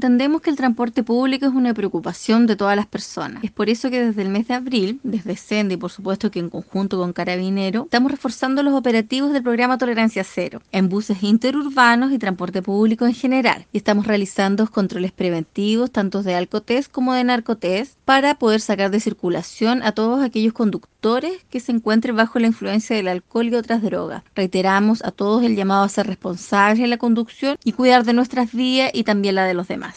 entendemos que el transporte público es una preocupación de todas las personas. Es por eso que desde el mes de abril, desde Senda y por supuesto que en conjunto con Carabineros, estamos reforzando los operativos del programa Tolerancia Cero en buses interurbanos y transporte público en general. Y estamos realizando controles preventivos, tanto de alcotest como de narcotest, para poder sacar de circulación a todos aquellos conductores que se encuentren bajo la influencia del alcohol y otras drogas. Reiteramos a todos el llamado a ser responsables en la conducción y cuidar de nuestras vías y también la de los demás.